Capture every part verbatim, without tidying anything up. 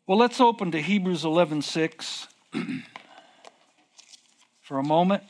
Well, let's open to Hebrews eleven six for a moment.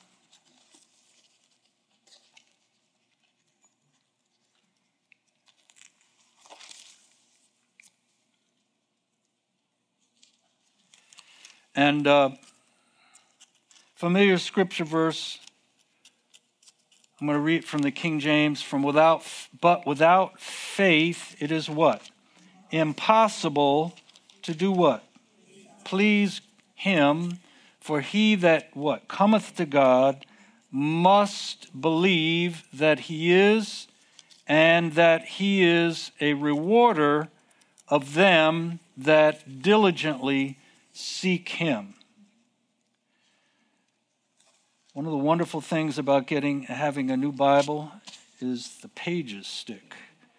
And uh, familiar scripture verse. I'm going to read from the King James. From without, but without faith, it is what? Impossible to do what? Please him. For he that what? Cometh to God must believe that he is, and that he is a rewarder of them that diligently seek him. One of the wonderful things about getting having a new Bible is the pages stick.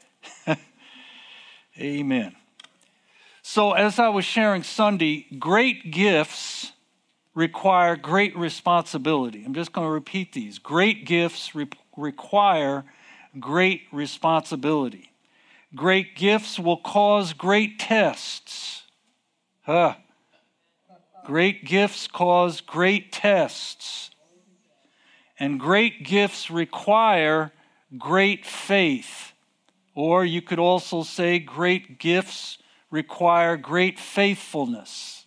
Amen. So as I was sharing Sunday, great gifts require great responsibility. I'm just going to repeat these. Great gifts re- require great responsibility. Great gifts will cause great tests. Huh. Great gifts cause great tests. And great gifts require great faith. Or you could also say great gifts require great faithfulness.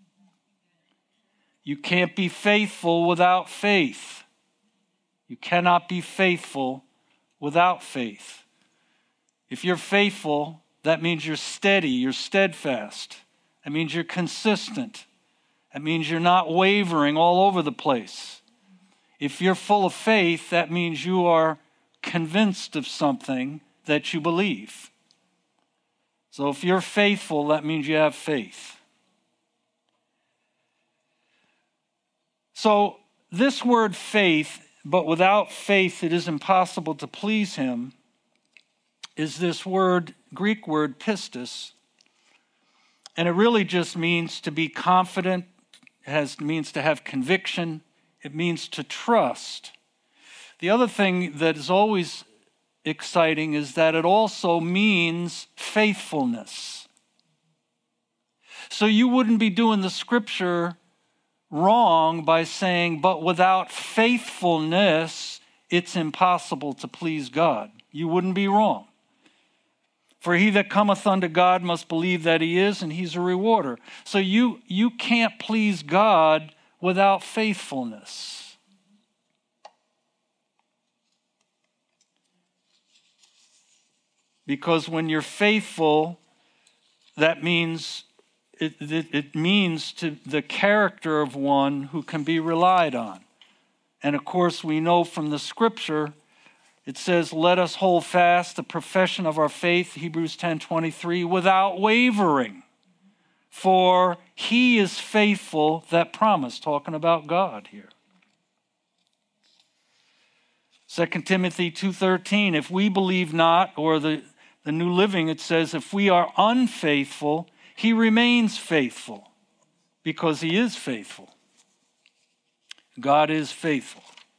You can't be faithful without faith. You cannot be faithful without faith. If you're faithful, that means you're steady, you're steadfast. That means you're consistent. That means you're not wavering all over the place. If you're full of faith, that means you are convinced of something that you believe. So if you're faithful, that means you have faith. So this word faith, but without faith it is impossible to please him, is this word, Greek word pistis. And it really just means to be confident. It has, means to have conviction. It means to trust. The other thing that is always exciting is that it also means faithfulness. So you wouldn't be doing the scripture wrong by saying, but without faithfulness, it's impossible to please God. You wouldn't be wrong. For he that cometh unto God must believe that he is, and he's a rewarder. So you, you can't please God without faithfulness. Because when you're faithful, that means it, it, it means to the character of one who can be relied on. And of course, we know from the scripture, it says, let us hold fast the profession of our faith, Hebrews ten twenty-three, without wavering. For he is faithful that promised, talking about God here. Second Timothy two thirteen, if we believe not, or the, the New Living, it says, if we are unfaithful, he remains faithful, because he is faithful. God is faithful.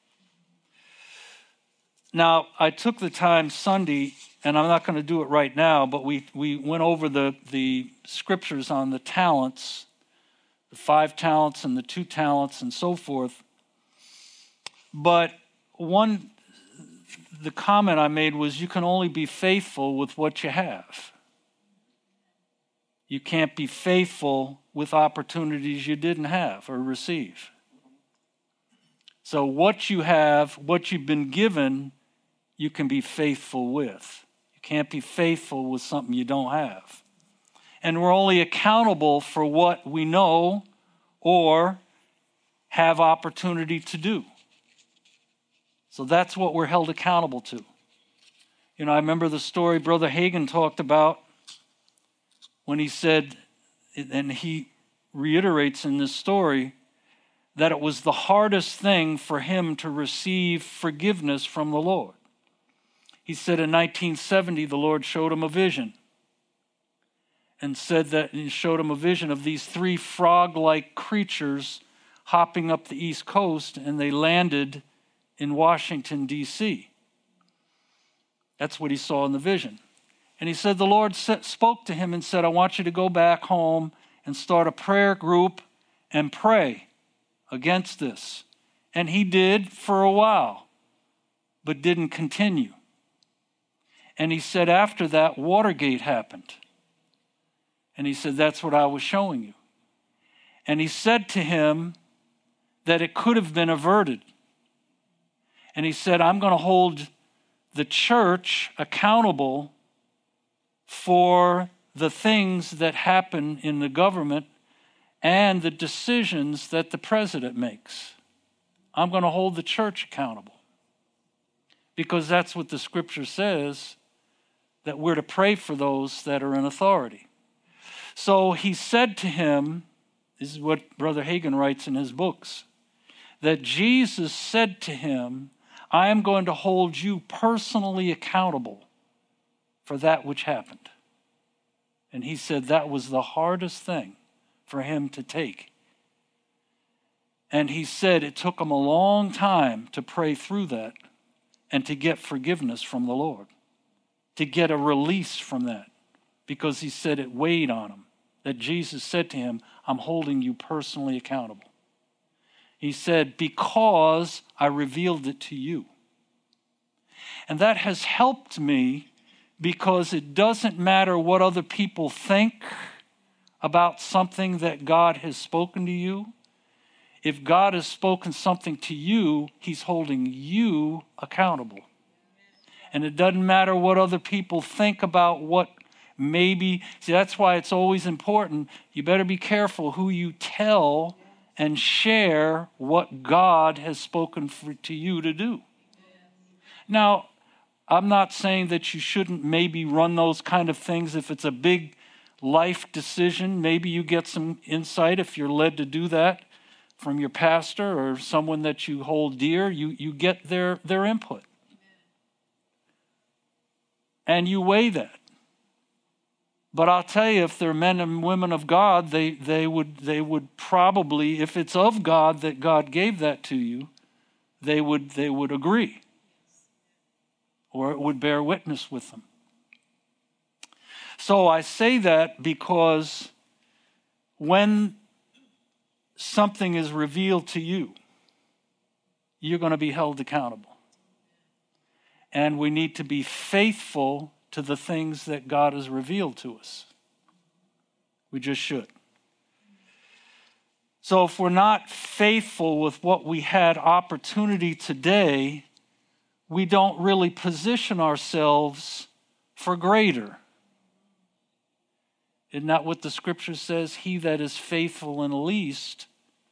Now, I took the time Sunday, and I'm not going to do it right now, but we, we went over the, the scriptures on the talents, the five talents and the two talents and so forth. But one, the comment I made was you can only be faithful with what you have. You can't be faithful with opportunities you didn't have or receive. So what you have, what you've been given, you can be faithful with. You can't be faithful with something you don't have. And we're only accountable for what we know or have opportunity to do. So that's what we're held accountable to. You know, I remember the story Brother Hagin talked about when he said, and he reiterates in this story, that it was the hardest thing for him to receive forgiveness from the Lord. He said in nineteen seventy, the Lord showed him a vision and said that he showed him a vision of these three frog-like creatures hopping up the East Coast, and they landed in Washington, D C That's what he saw in the vision. And he said the Lord spoke to him and said, I want you to go back home and start a prayer group and pray against this. And he did for a while, but didn't continue. And he said after that, Watergate happened. And he said, that's what I was showing you. And he said to him that it could have been averted. And he said, I'm going to hold the church accountable for the things that happen in the government and the decisions that the president makes. I'm going to hold the church accountable. Because that's what the scripture says, that we're to pray for those that are in authority. So he said to him, this is what Brother Hagin writes in his books, that Jesus said to him, I am going to hold you personally accountable for that which happened. And he said that was the hardest thing for him to take. And he said it took him a long time to pray through that and to get forgiveness from the Lord, to get a release from that, because he said it weighed on him, that Jesus said to him, I'm holding you personally accountable. He said, because I revealed it to you. And that has helped me, because it doesn't matter what other people think about something that God has spoken to you. If God has spoken something to you, he's holding you accountable. And it doesn't matter what other people think about what maybe. See, that's why it's always important. You better be careful who you tell and share what God has spoken for, to you to do. Now, I'm not saying that you shouldn't maybe run those kind of things if it's a big life decision. Maybe you get some insight if you're led to do that from your pastor or someone that you hold dear. You, you get their, their input. And you weigh that. But I'll tell you, if they're men and women of God, they, they would they would probably, if it's of God that God gave that to you, they would they would agree. Or it would bear witness with them. So I say that because when something is revealed to you, you're going to be held accountable. And we need to be faithful to the things that God has revealed to us. We just should. So if we're not faithful with what we had opportunity today, we don't really position ourselves for greater. Isn't that what the scripture says? He that is faithful in least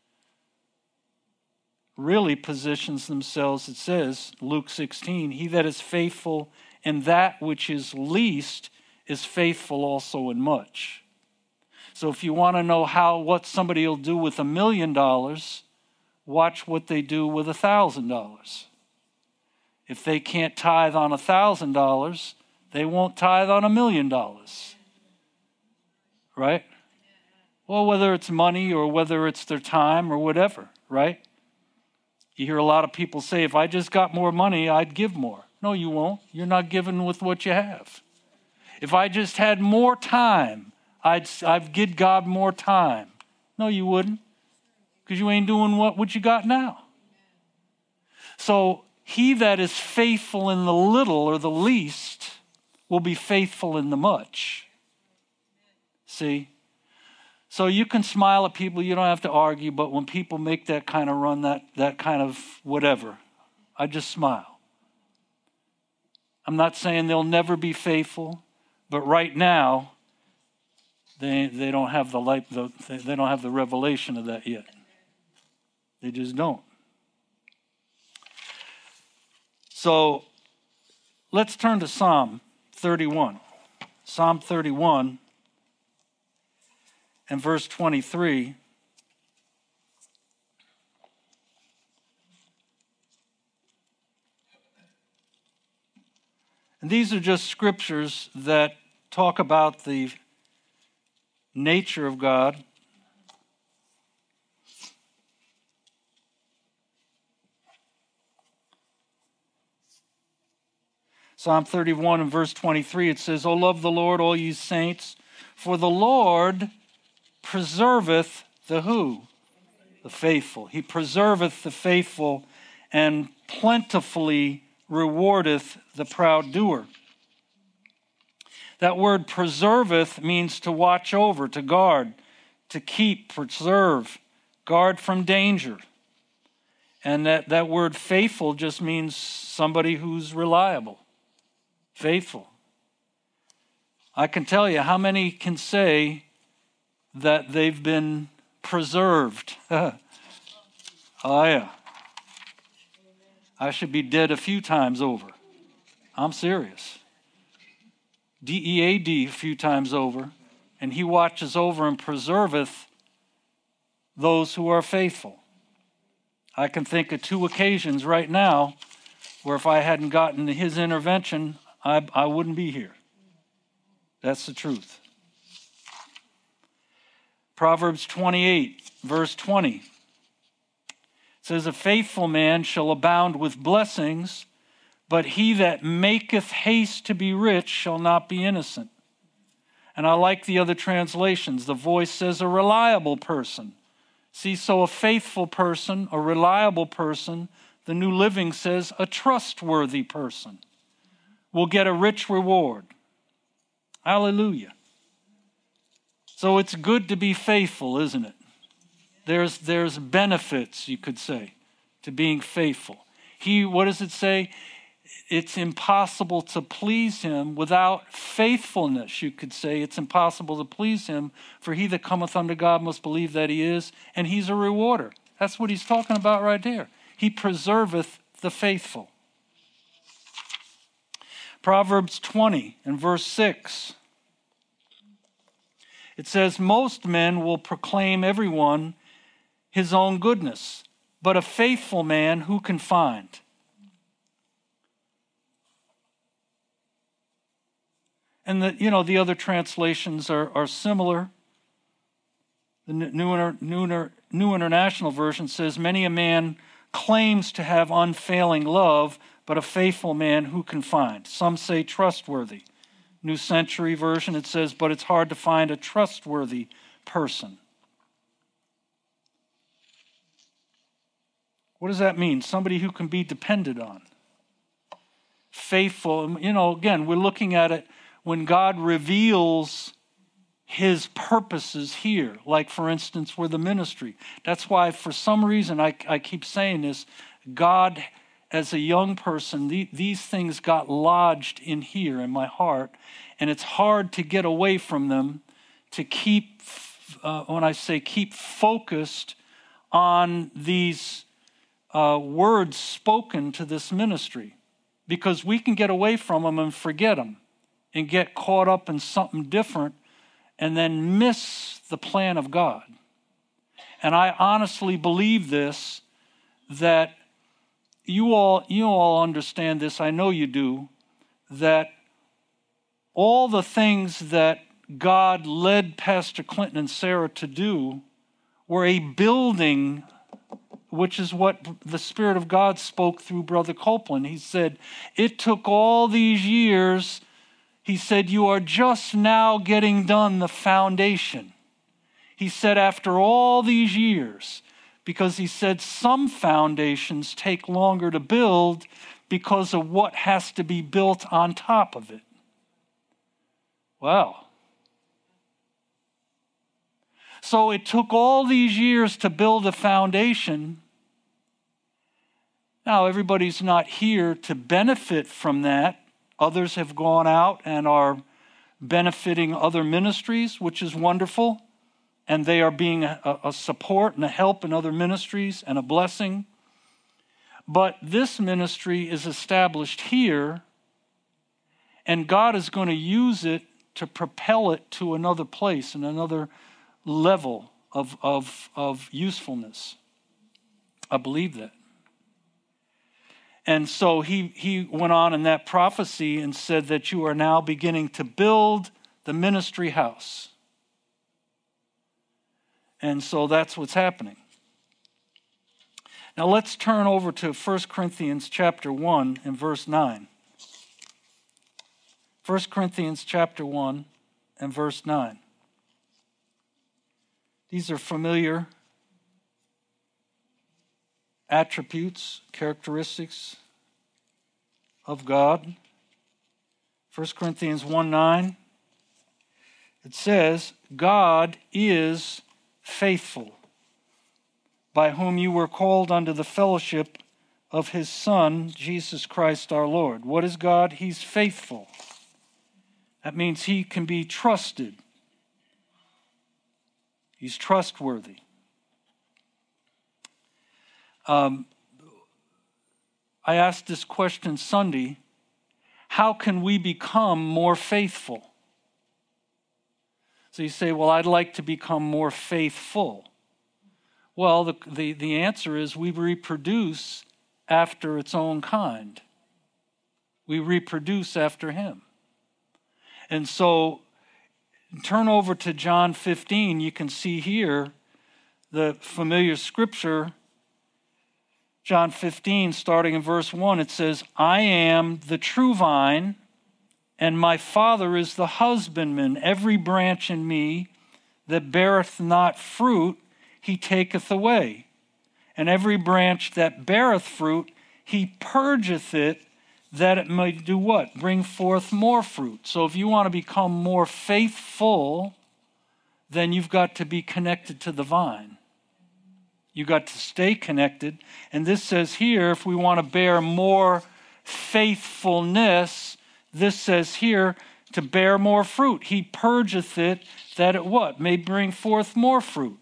really positions themselves, it says, Luke sixteen, he that is faithful in that which is least is faithful also in much. So if you want to know how what somebody will do with a million dollars, watch what they do with a thousand dollars. If they can't tithe on a thousand dollars, they won't tithe on a million dollars. Right? Well, whether it's money or whether it's their time or whatever, right? You hear a lot of people say, if I just got more money, I'd give more. No, you won't. You're not giving with what you have. If I just had more time, I'd I'd give God more time. No, you wouldn't. Because you ain't doing what, what you got now. So he that is faithful in the little or the least will be faithful in the much. See? So you can smile at people, you don't have to argue, but when people make that kind of run, that, that kind of whatever, I just smile. I'm not saying they'll never be faithful, but right now, they they don't have the light, the, they don't have the revelation of that yet. They just don't. So let's turn to Psalm thirty-one. Psalm thirty-one and verse twenty-three. And these are just scriptures that talk about the nature of God. Psalm thirty-one and verse twenty-three, it says, O love the Lord, all ye saints, for the Lord preserveth the who? The faithful. He preserveth the faithful and plentifully rewardeth the proud doer. That word preserveth means to watch over, to guard, to keep, preserve, guard from danger. And that, that word faithful just means somebody who's reliable, faithful. I can tell you how many can say that they've been preserved. Oh, yeah. I should be dead a few times over. I'm serious. D E A D a few times over, and he watches over and preserveth those who are faithful. I can think of two occasions right now where if I hadn't gotten his intervention, I, I wouldn't be here. That's the truth. Proverbs twenty-eight, verse twenty. It says, a faithful man shall abound with blessings, but he that maketh haste to be rich shall not be innocent. And I like the other translations. The Voice says a reliable person. See, so a faithful person, a reliable person, the New Living says a trustworthy person will get a rich reward. Hallelujah. So it's good to be faithful, isn't it? There's, there's benefits, you could say, to being faithful. He, what does it say? It's impossible to please him without faithfulness, you could say. It's impossible to please him, for he that cometh unto God must believe that he is, and he's a rewarder. That's what he's talking about right there. He preserveth the faithful. Proverbs twenty and verse six. It says, most men will proclaim everyone his own goodness, but a faithful man who can find? And the, you know, the other translations are, are similar. The New, New, New International Version says, many a man claims to have unfailing love, but a faithful man who can find? Some say trustworthy. New Century Version, it says, but it's hard to find a trustworthy person. What does that mean? Somebody who can be depended on. Faithful. You know, again, we're looking at it when God reveals his purposes here, like, for instance, with the ministry. That's why, for some reason, I, I keep saying this, God, as a young person, the, these things got lodged in here in my heart, and it's hard to get away from them, to keep, uh, when I say keep focused on these uh, words spoken to this ministry, because we can get away from them and forget them and get caught up in something different and then miss the plan of God. And I honestly believe this, that you all, you all understand this, I know you do, that all the things that God led Pastor Clinton and Sarah to do were a building, which is what the Spirit of God spoke through Brother Copeland. He said, it took all these years. He said, you are just now getting done the foundation. He said, after all these years, because he said some foundations take longer to build because of what has to be built on top of it. Wow. So it took all these years to build a foundation. Now, everybody's not here to benefit from that. Others have gone out and are benefiting other ministries, which is wonderful. And they are being a, a support and a help in other ministries and a blessing. But this ministry is established here, and God is going to use it to propel it to another place and another level of, of, of usefulness. I believe that. And so he, he went on in that prophecy and said that you are now beginning to build the ministry house. And so that's what's happening. Now let's turn over to First Corinthians chapter one and verse nine. First Corinthians chapter one and verse nine. These are familiar attributes, characteristics of God. First Corinthians one nine. It says, God is faithful, by whom you were called unto the fellowship of his Son, Jesus Christ our Lord. What is God? He's faithful. That means he can be trusted. He's trustworthy. Um, I asked this question Sunday, how can we become more faithful? So you say, well, I'd like to become more faithful. Well, the, the, the answer is we reproduce after its own kind. We reproduce after him. And so turn over to John fifteen. You can see here the familiar scripture. John fifteen, starting in verse one, it says, I am the true vine, and my Father is the husbandman. Every branch in me that beareth not fruit, he taketh away. And every branch that beareth fruit, he purgeth it, that it may do what? Bring forth more fruit. So if you want to become more faithful, then you've got to be connected to the vine. You've got to stay connected. And this says here, if we want to bear more faithfulness, this says here, to bear more fruit. He purgeth it, that it what? May bring forth more fruit.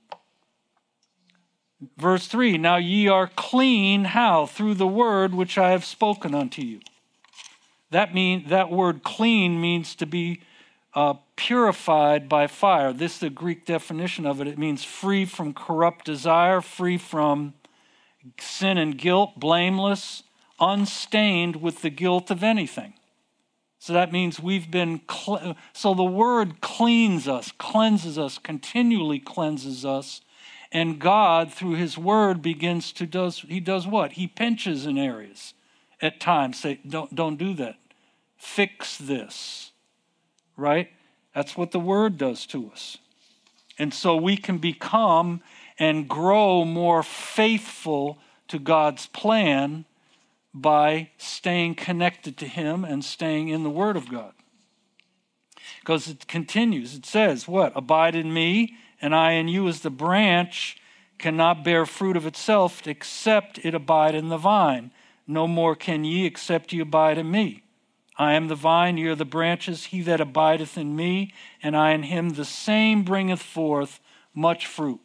Verse three, now ye are clean, how? Through the word which I have spoken unto you. That mean, that word clean means to be uh, purified by fire. This is the Greek definition of it. It means free from corrupt desire, free from sin and guilt, blameless, unstained with the guilt of anything. So that means we've been, cle- so the word cleans us, cleanses us, continually cleanses us. And God, through his word, begins to, does he does what? He pinches in areas at times. Say, don't, don't do that. Fix this, right? That's what the word does to us. And so we can become and grow more faithful to God's plan by staying connected to him and staying in the word of God. Because it continues. It says, what? Abide in me, and I in you, as the branch cannot bear fruit of itself except it abide in the vine. No more can ye except ye abide in me. I am the vine, ye are the branches. He that abideth in me, and I in him, the same bringeth forth much fruit.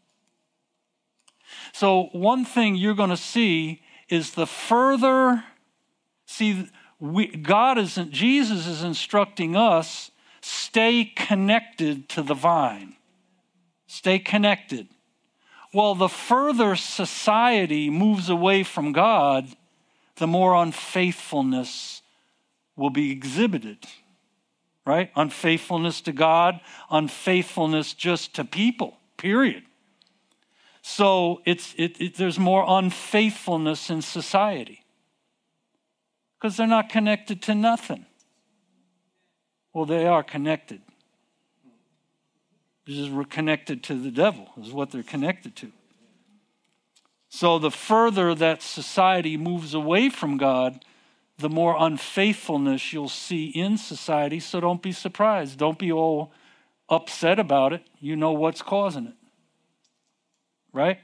So one thing you're going to see is the further, see, we, God isn't, Jesus is instructing us, stay connected to the vine. Stay connected. Well, the further society moves away from God, the more unfaithfulness will be exhibited, right? Unfaithfulness to God, unfaithfulness just to people, period. So it's it, it, there's more unfaithfulness in society because they're not connected to nothing. Well, they are connected. They're just connected to the devil is what they're connected to. So the further that society moves away from God, the more unfaithfulness you'll see in society. So don't be surprised. Don't be all upset about it. You know what's causing it. Right?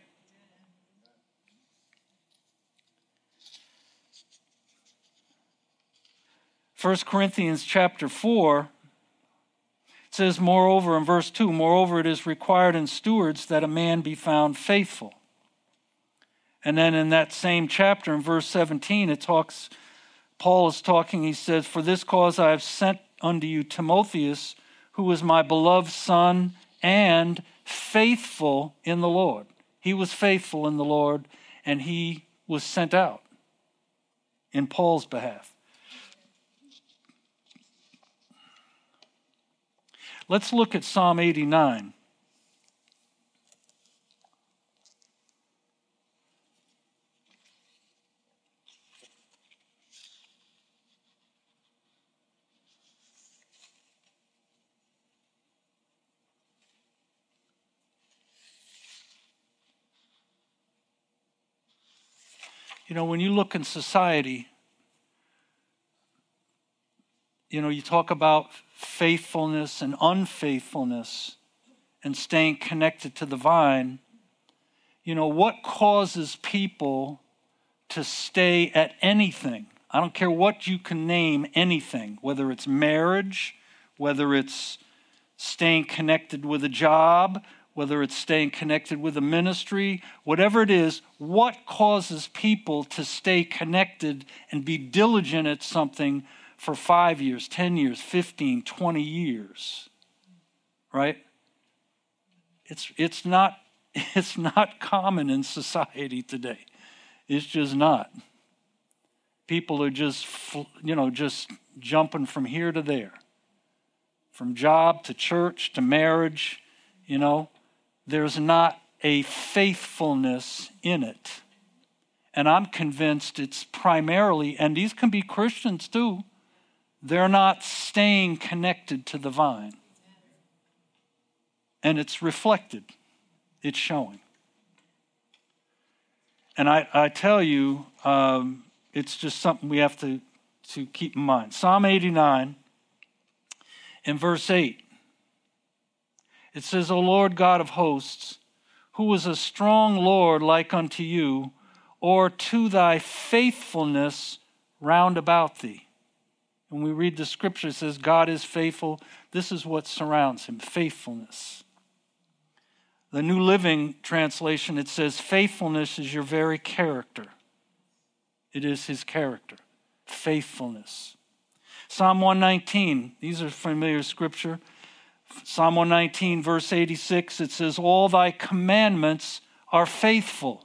First Corinthians chapter four, it says, moreover, in verse two, moreover, it is required in stewards that a man be found faithful. And then in that same chapter, in verse seventeen, it talks, Paul is talking, he says, for this cause I have sent unto you Timotheus, who is my beloved son and faithful in the Lord. He was faithful in the Lord, and he was sent out in Paul's behalf. Let's look at Psalm eighty-nine. You know, when you look in society, you know, you talk about faithfulness and unfaithfulness and staying connected to the vine. You know, what causes people to stay at anything? I don't care what you can name, anything, whether it's marriage, whether it's staying connected with a job, whether it's staying connected with a ministry, whatever it is, what causes people to stay connected and be diligent at something for five years, ten years, fifteen, twenty years, right? It's, it's not, it's not common in society today. It's just not. People are just, you know, just jumping from here to there. From job to church to marriage, you know. There's not a faithfulness in it. And I'm convinced it's primarily, and these can be Christians too, they're not staying connected to the vine. And it's reflected. It's showing. And I, I tell you, um, it's just something we have to, to keep in mind. Psalm eighty-nine, in verse eight, it says, O Lord God of hosts, who is a strong Lord like unto you, or to thy faithfulness round about thee. When we read the scripture, it says God is faithful. This is what surrounds him, faithfulness. The New Living Translation, it says faithfulness is your very character. It is his character, faithfulness. Psalm one nineteen, these are familiar scripture. Psalm one nineteen, verse eighty-six, it says, all thy commandments are faithful.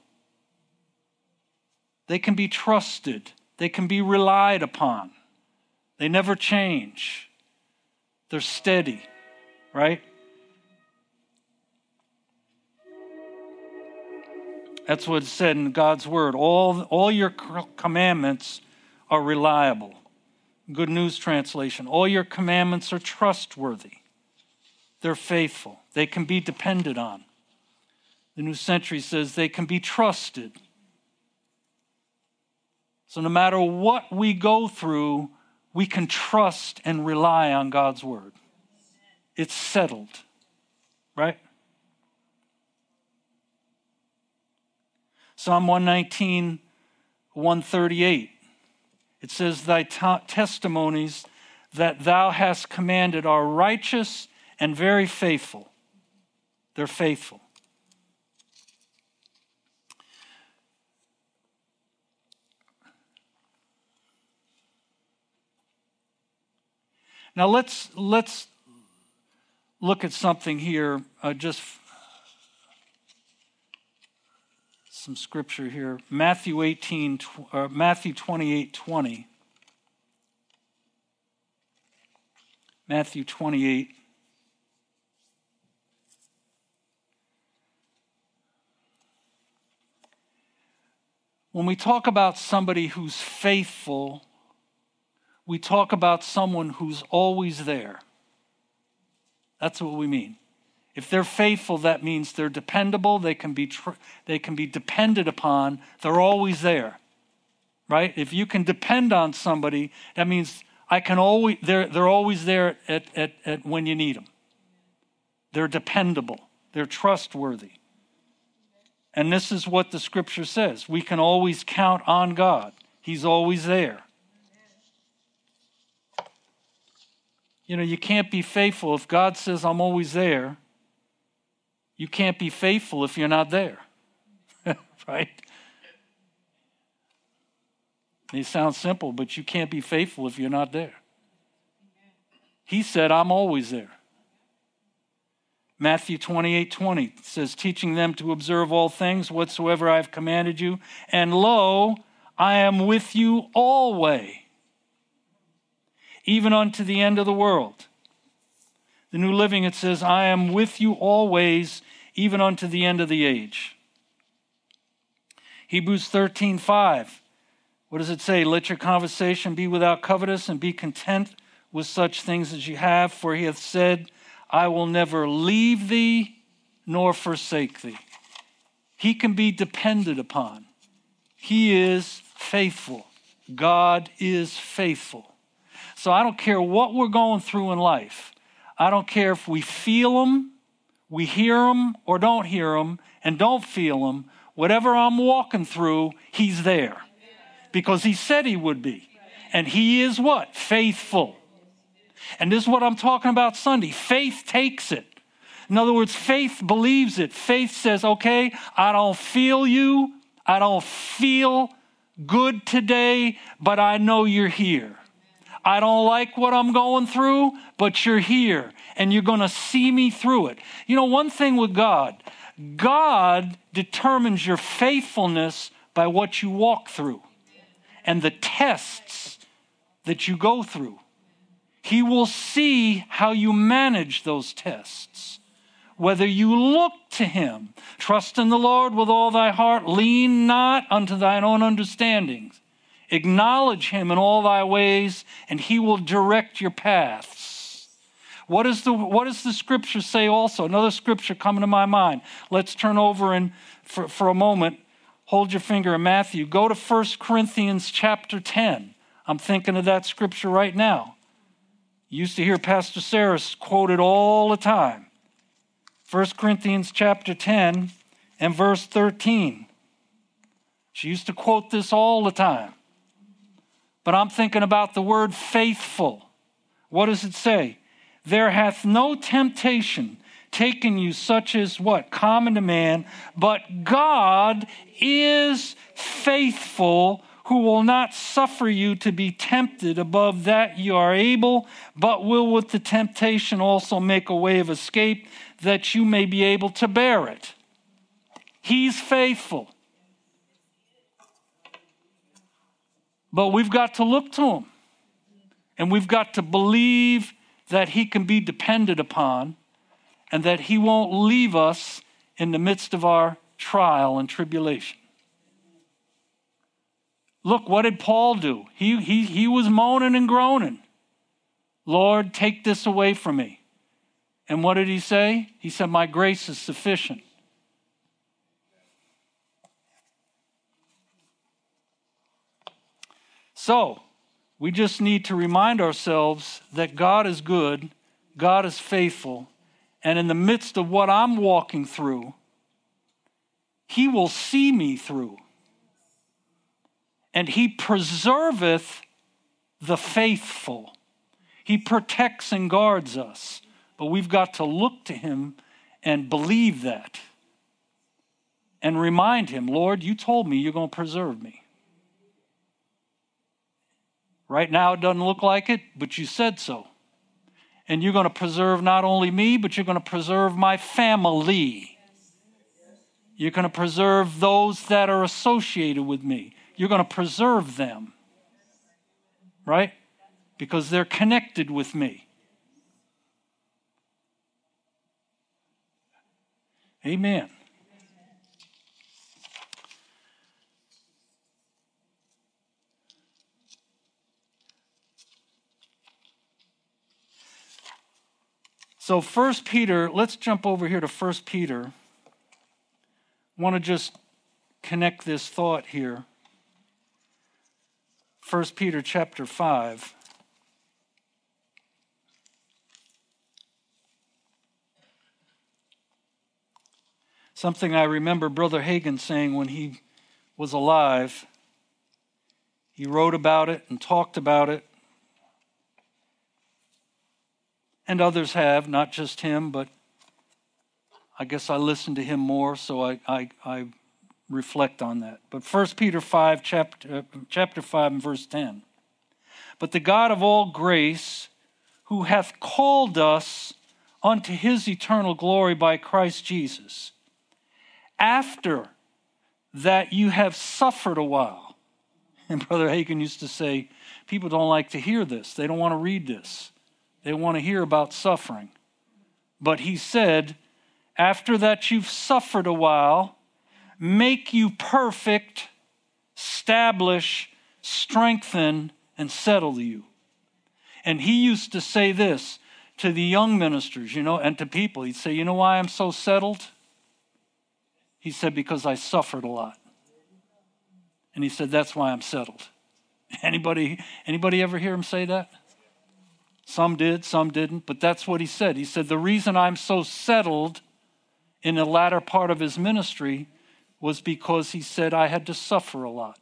They can be trusted. They can be relied upon. They never change. They're steady, right? That's what it said in God's word. All, all your commandments are reliable. Good News Translation. All your commandments are trustworthy. They're faithful. They can be depended on. The New Century says they can be trusted. So no matter what we go through, we can trust and rely on God's word. It's settled, right? Psalm one nineteen, one thirty-eight. It says, thy t- testimonies that thou hast commanded are righteous and very faithful. They're faithful. Now let's let's look at something here, uh, just some scripture here. Matthew eighteen, uh, Matthew twenty-eight, twenty. Matthew twenty-eight. When we talk about somebody who's faithful, we talk about someone who's always there. That's what we mean. If they're faithful, that means they're dependable, they can be tr- they can be depended upon, they're always there. Right? If you can depend on somebody, that means I can always they're they're always there at, at, at when you need them. They're dependable, they're trustworthy. And this is what the scripture says. We can always count on God. He's always there. You know, you can't be faithful if God says, I'm always there. You can't be faithful if you're not there. Right? It sounds simple, but you can't be faithful if you're not there. He said, I'm always there. Matthew twenty-eight, twenty says, teaching them to observe all things whatsoever I have commanded you. And lo, I am with you always, even unto the end of the world. The New Living, it says, I am with you always, even unto the end of the age. Hebrews thirteen, five. What does it say? Let your conversation be without covetous, and be content with such things as you have, for he hath said, I will never leave thee nor forsake thee. He can be depended upon. He is faithful. God is faithful. So I don't care what we're going through in life. I don't care if we feel them, we hear them, or don't hear them, and don't feel them. Whatever I'm walking through, he's there. Because he said he would be. And he is what? Faithful. And this is what I'm talking about Sunday. Faith takes it. In other words, faith believes it. Faith says, okay, I don't feel you. I don't feel good today, but I know you're here. I don't like what I'm going through, but you're here. And you're going to see me through it. You know, one thing with God, God determines your faithfulness by what you walk through and the tests that you go through. He will see how you manage those tests. Whether you look to him, trust in the Lord with all thy heart, lean not unto thine own understandings. Acknowledge him in all thy ways, and he will direct your paths. What, is the, what does the scripture say also? Another scripture coming to my mind. Let's turn over and for, for a moment, hold your finger in Matthew. Go to First Corinthians chapter ten. I'm thinking of that scripture right now. You used to hear Pastor Sarah quote it all the time. First Corinthians chapter ten and verse thirteen. She used to quote this all the time. But I'm thinking about the word faithful. What does it say? There hath no temptation taken you such as what? Common to man, but God is faithful, who will not suffer you to be tempted above that you are able, but will with the temptation also make a way of escape, that you may be able to bear it. He's faithful. But we've got to look to him. And we've got to believe that he can be depended upon and that he won't leave us in the midst of our trial and tribulation. Look, what did Paul do? He, he, he was moaning and groaning. Lord, take this away from me. And what did he say? He said, my grace is sufficient. So, we just need to remind ourselves that God is good, God is faithful, and in the midst of what I'm walking through, he will see me through. And he preserveth the faithful. He protects and guards us. But we've got to look to him and believe that. And remind him, Lord, you told me you're going to preserve me. Right now it doesn't look like it, but you said so. And you're going to preserve not only me, but you're going to preserve my family. You're going to preserve those that are associated with me. You're going to preserve them. Right? Because they're connected with me. Amen. So First Peter, let's jump over here to First Peter. I want to just connect this thought here. First Peter chapter five. Something I remember Brother Hagin saying when he was alive. He wrote about it and talked about it. And others have, not just him, but I guess I listen to him more, so I, I, I reflect on that. But First Peter five, chapter, uh, chapter five and verse ten. But the God of all grace, who hath called us unto his eternal glory by Christ Jesus, after that you have suffered a while. And Brother Hagin used to say, people don't like to hear this. They don't want to read this. They want to hear about suffering. But he said, after that you've suffered a while, make you perfect, establish, strengthen, and settle you. And he used to say this to the young ministers, you know, and to people. He'd say, you know why I'm so settled? He said, because I suffered a lot. And he said, that's why I'm settled. Anybody, anybody ever hear him say that? Some did, some didn't, but that's what he said. He said, the reason I'm so settled in the latter part of his ministry was because he said I had to suffer a lot.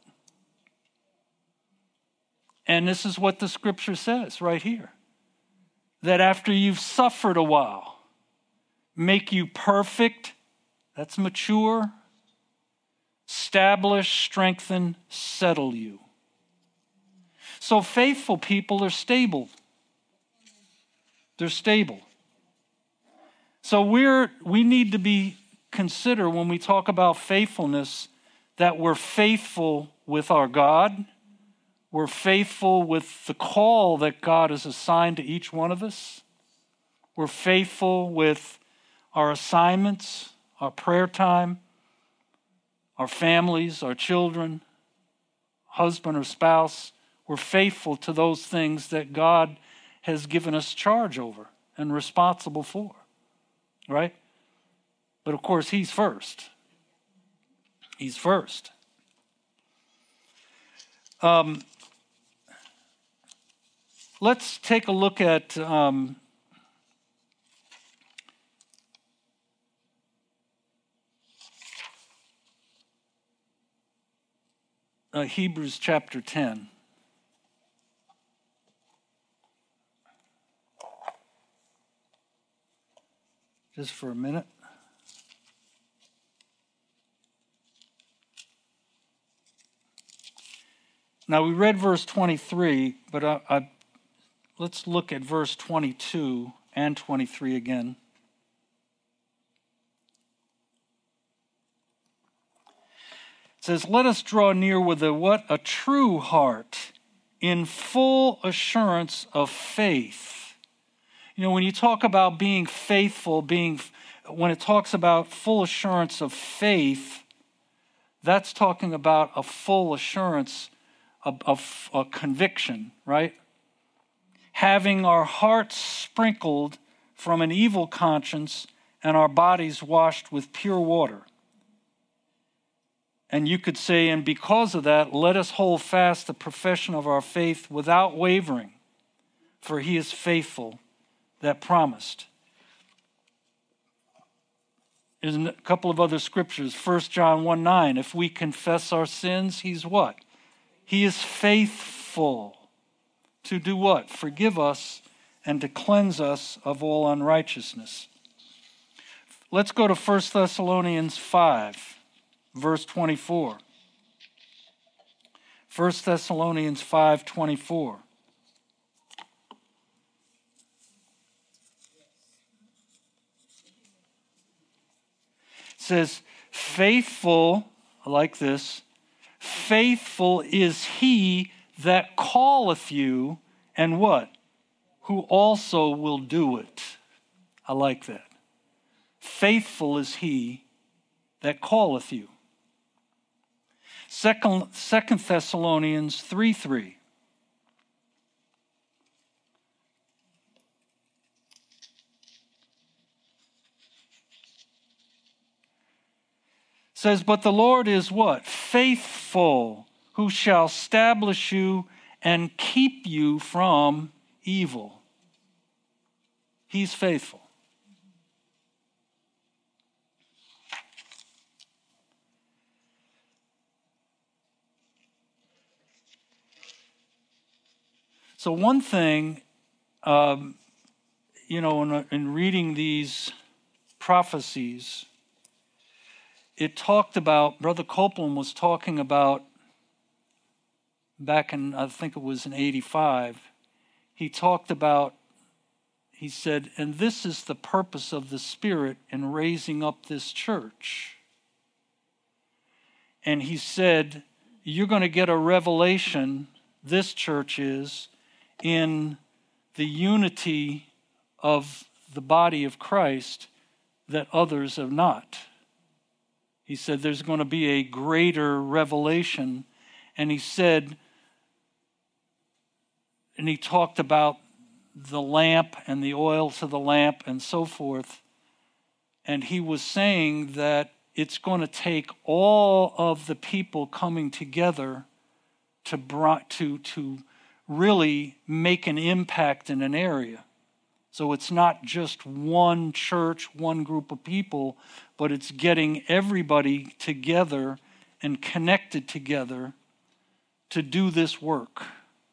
And this is what the scripture says right here. That after you've suffered a while, make you perfect, that's mature, establish, strengthen, settle you. So faithful people are stable. They're stable. So we're we need to be consider when we talk about faithfulness that we're faithful with our God. We're faithful with the call that God has assigned to each one of us. We're faithful with our assignments, our prayer time, our families, our children, husband or spouse. We're faithful to those things that God has given us charge over and responsible for, right? But of course, he's first. He's first. Um, let's take a look at um, uh, Hebrews chapter ten. Just for a minute. Now we read verse twenty-three, but I, I, let's look at verse twenty-two and twenty-three again. It says, let us draw near with a what? A true heart in full assurance of faith. You know, when you talk about being faithful, being when it talks about full assurance of faith, that's talking about a full assurance of, of a conviction, right? Having our hearts sprinkled from an evil conscience and our bodies washed with pure water. And you could say, and because of that, let us hold fast the profession of our faith without wavering, for he is faithful that promised. There's a couple of other scriptures. First John one nine, if we confess our sins, he's what? He is faithful to do what? Forgive us and to cleanse us of all unrighteousness. Let's go to First Thessalonians five, verse twenty-four. First Thessalonians five twenty-four. It says, faithful, I like this, faithful is he that calleth you, and what? Who also will do it. I like that. Faithful is he that calleth you. Second, Second Thessalonians three three. Says, but the Lord is what? Faithful, who shall establish you and keep you from evil. He's faithful. So one thing, um, you know, in, in reading these prophecies, it talked about, Brother Copeland was talking about, back in, I think it was in eighty-five, he talked about, he said, and this is the purpose of the Spirit in raising up this church. And he said, you're going to get a revelation, this church is, in the unity of the body of Christ that others have not. He said there's going to be a greater revelation. And he said, and he talked about the lamp and the oil to the lamp and so forth. And he was saying that it's going to take all of the people coming together to, to, to really make an impact in an area. So it's not just one church, one group of people, but it's getting everybody together and connected together to do this work.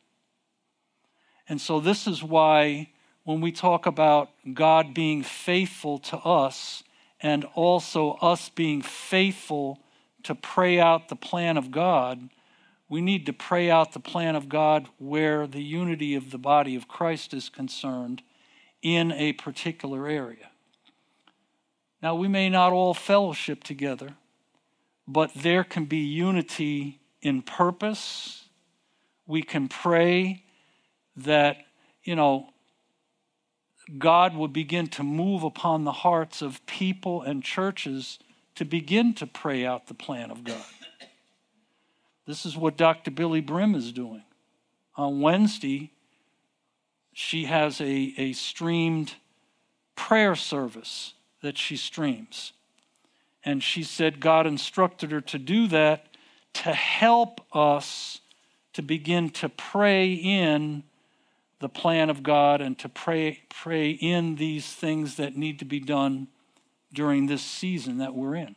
And so this is why when we talk about God being faithful to us and also us being faithful to pray out the plan of God, we need to pray out the plan of God where the unity of the body of Christ is concerned in a particular area. Now, we may not all fellowship together, but there can be unity in purpose. We can pray that, you know, God would begin to move upon the hearts of people and churches to begin to pray out the plan of God. This is what Doctor Billy Brim is doing. On Wednesday, she has a, a streamed prayer service that she streams. And she said God instructed her to do that to help us to begin to pray in the plan of God and to pray, pray in these things that need to be done during this season that we're in.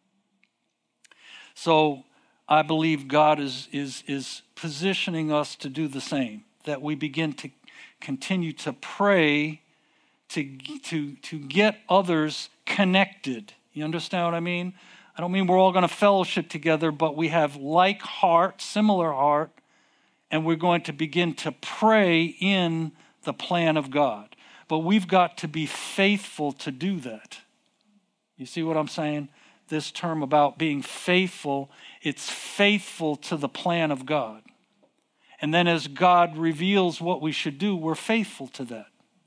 So I believe God is, is, is positioning us to do the same, that we begin to continue to pray to, to, to get others connected. You understand what I mean? I don't mean we're all going to fellowship together, but we have like heart, similar heart, and we're going to begin to pray in the plan of God. But we've got to be faithful to do that. You see what I'm saying? This term about being faithful, it's faithful to the plan of God. And then as God reveals what we should do, we're faithful to that.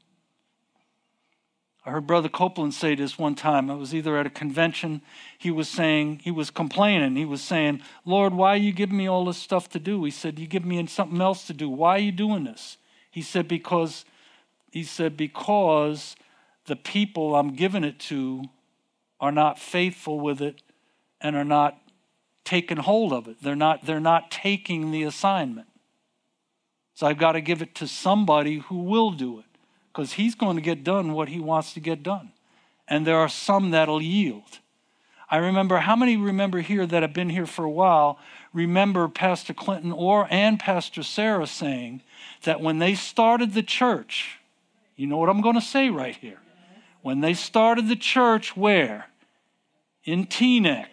I heard Brother Copeland say this one time. I was either at a convention. He was saying, he was complaining. He was saying, Lord, why are you giving me all this stuff to do? He said, you give me something else to do. Why are you doing this? He said, because, he said, because the people I'm giving it to are not faithful with it and are not taking hold of it. They're not, they're not taking the assignment. So I've got to give it to somebody who will do it, because he's going to get done what he wants to get done. And there are some that'll yield. I remember, how many remember here that have been here for a while, remember Pastor Clinton or and Pastor Sarah saying that when they started the church, you know what I'm going to say right here. When they started the church, where? In Teaneck.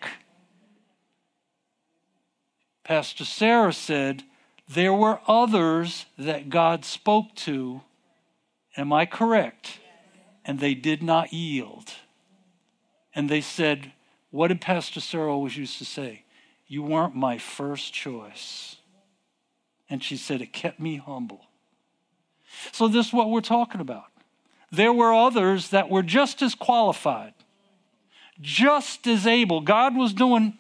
Pastor Sarah said, there were others that God spoke to. Am I correct? And they did not yield. And they said, what did Pastor Sarah always used to say? You weren't my first choice. And she said, it kept me humble. So this is what we're talking about. There were others that were just as qualified, just as able. God was doing,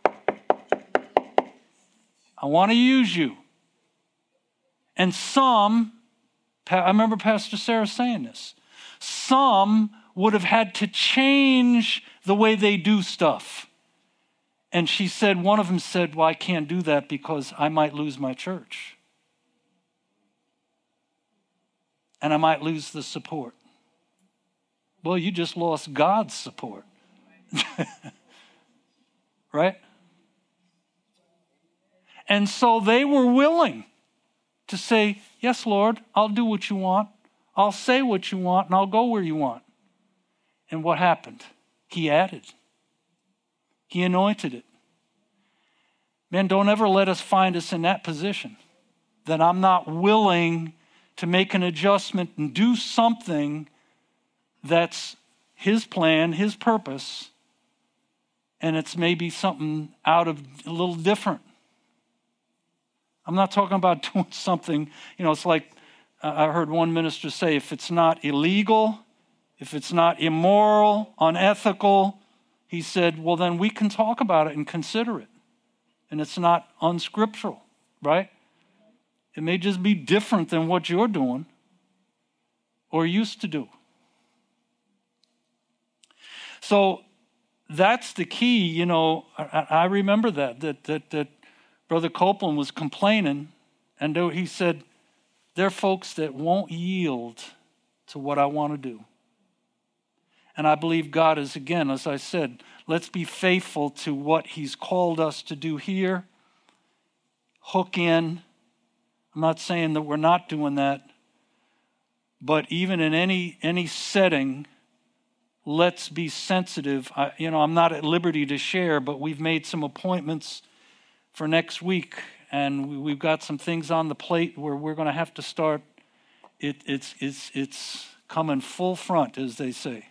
I want to use you. And some, I remember Pastor Sarah saying this, some would have had to change the way they do stuff. And she said, one of them said, well, I can't do that because I might lose my church. And I might lose the support. Well, you just lost God's support. Right? And so they were willing to say, yes, Lord, I'll do what you want. I'll say what you want, and I'll go where you want. And what happened? He added. He anointed it. Man, don't ever let us find us in that position, that I'm not willing to make an adjustment and do something that's his plan, his purpose, and it's maybe something out of a little different. I'm not talking about doing something, you know, it's like uh, I heard one minister say, if it's not illegal, if it's not immoral, unethical, he said, well, then we can talk about it and consider it. And it's not unscriptural, right? It may just be different than what you're doing or used to do. So that's the key. You know, I, I remember that, that, that, that Brother Copeland was complaining, and he said, there are folks that won't yield to what I want to do. And I believe God is, again, as I said, let's be faithful to what he's called us to do here. Hook in. I'm not saying that we're not doing that. But even in any any setting, let's be sensitive. I, you know, I'm not at liberty to share, but we've made some appointments for next week. And we, we've got some things on the plate where we're going to have to start. It, it's, it's, it's coming full front, as they say.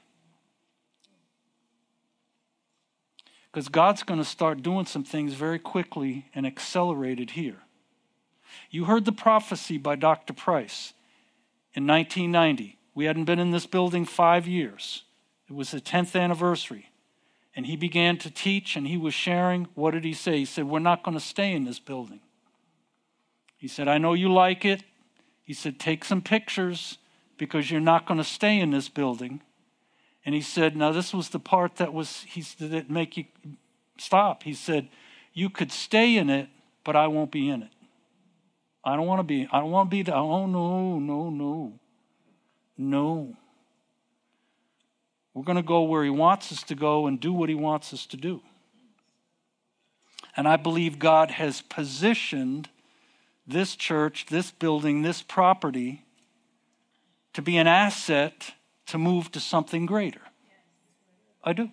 Because God's going to start doing some things very quickly and accelerated here. You heard the prophecy by Doctor Price in nineteen ninety. We hadn't been in this building five years. It was the tenth anniversary. And he began to teach, and he was sharing. What did he say? He said, we're not going to stay in this building. He said, I know you like it. He said, take some pictures because you're not going to stay in this building. And he said, now this was the part that was, he said, that make you stop. He said, you could stay in it, but I won't be in it. I don't want to be, I don't want to be, the, oh no, no, no, no. We're going to go where he wants us to go and do what he wants us to do. And I believe God has positioned this church, this building, this property to be an asset to move to something greater. I do.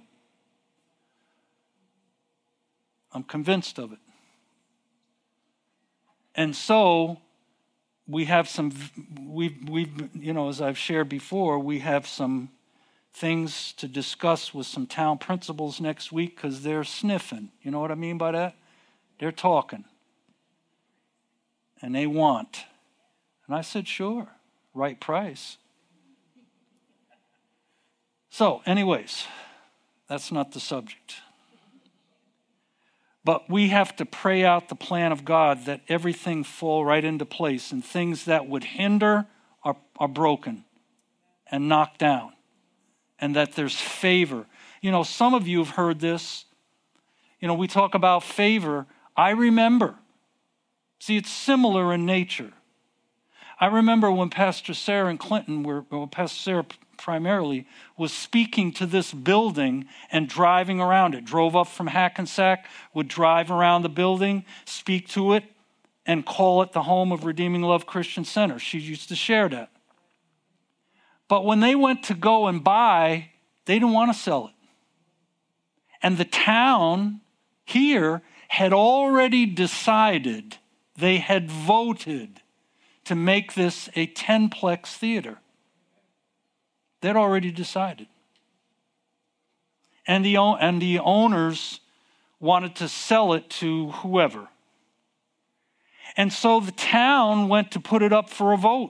I'm convinced of it. And so we have some, we've, we've, you know, as I've shared before, we have some things to discuss with some town principals next week because they're sniffing. You know what I mean by that? They're talking. And they want. And I said, sure, right price. So, anyways, that's not the subject. But we have to pray out the plan of God that everything fall right into place and things that would hinder are, are broken and knocked down. And that there's favor. You know, some of you have heard this. You know, we talk about favor. I remember. See, it's similar in nature. I remember when Pastor Sarah and Clinton were, well, Pastor Sarah primarily, was speaking to this building and driving around it. Drove up from Hackensack, would drive around the building, speak to it, and call it the home of Redeeming Love Christian Center. She used to share that. But when they went to go and buy, they didn't want to sell it. And the town here had already decided, they had voted to make this a ten-plex theater. They'd already decided. And the, and the owners wanted to sell it to whoever. And so the town went to put it up for a vote.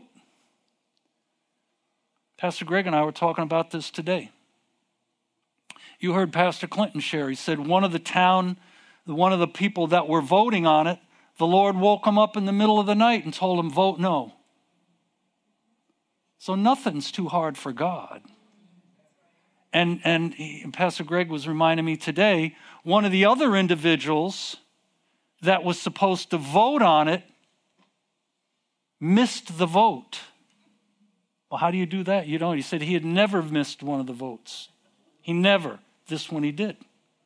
Pastor Greg and I were talking about this today. You heard Pastor Clinton share. He said one of the town, one of the people that were voting on it, the Lord woke him up in the middle of the night and told him, vote no. So nothing's too hard for God. And, and, he, and Pastor Greg was reminding me today, one of the other individuals that was supposed to vote on it missed the vote. Well, how do you do that? You don't. He said he had never missed one of the votes. He never. This one he did.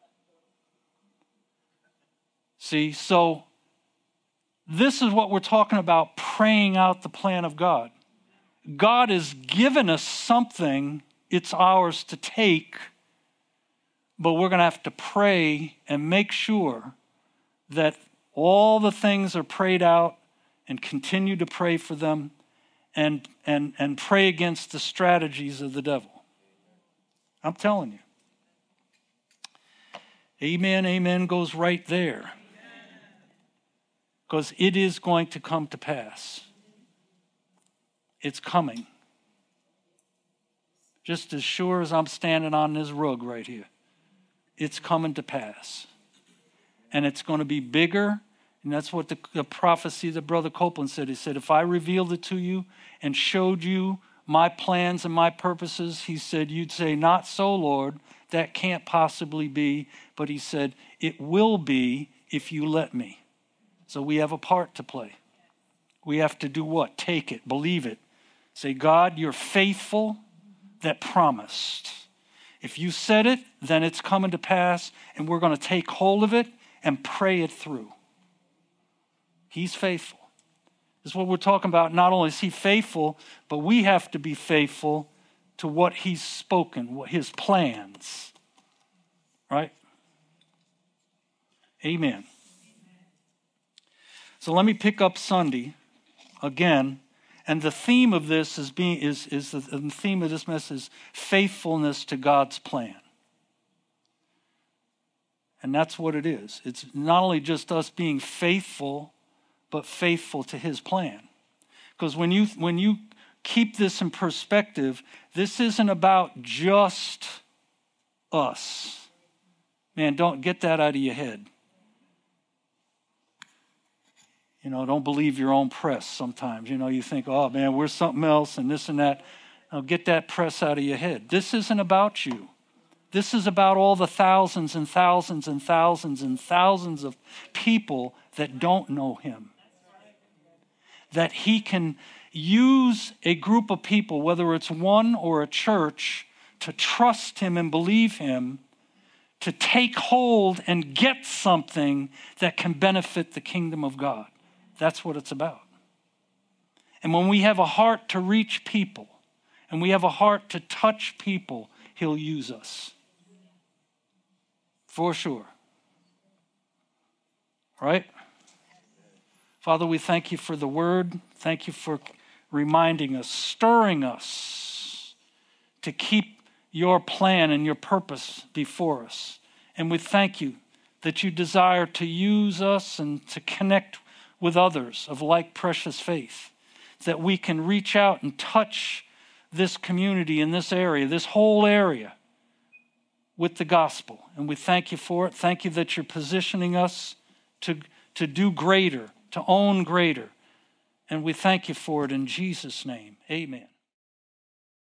See, so this is what we're talking about, praying out the plan of God. God has given us something, it's ours to take, but we're going to have to pray and make sure that all the things are prayed out and continue to pray for them and, and, and pray against the strategies of the devil. I'm telling you. Amen, amen goes right there. Because it is going to come to pass. It's coming. Just as sure as I'm standing on this rug right here. It's coming to pass. And it's going to be bigger. And that's what the, the prophecy that Brother Copeland said. He said, if I revealed it to you and showed you my plans and my purposes, he said, you'd say, not so, Lord. that can't possibly be, but he said, it will be if you let me. So we have a part to play. We have to do what? Take it, believe it. Say, God, you're faithful that promised. If you said it, then it's coming to pass, and we're going to take hold of it and pray it through. He's faithful. This is what we're talking about. Not only is he faithful, but we have to be faithful to what he's spoken, what his plans. Right? Amen. So let me pick up Sunday again. And the theme of this is being is, is the, the theme of this message is faithfulness to God's plan. And that's what it is. It's not only just us being faithful, but faithful to his plan. Because when you when you keep this in perspective, this isn't about just us. Man, don't get that out of your head. You know, don't believe your own press sometimes. You know, you think, oh man, we're something else and this and that. Now get that press out of your head. This isn't about you. This is about all the thousands and thousands and thousands and thousands of people that don't know him. That he can use a group of people, whether it's one or a church, to trust him and believe him, to take hold and get something that can benefit the kingdom of God. That's what it's about. And when we have a heart to reach people, and we have a heart to touch people, he'll use us. For sure. Right? Father, we thank you for the word. Thank you for reminding us, stirring us to keep your plan and your purpose before us. And we thank you that you desire to use us and to connect with others of like precious faith, that we can reach out and touch this community in this area, this whole area, with the gospel. And we thank you for it. Thank you that you're positioning us to, to do greater, to own greater. And we thank you for it in Jesus' name. Amen.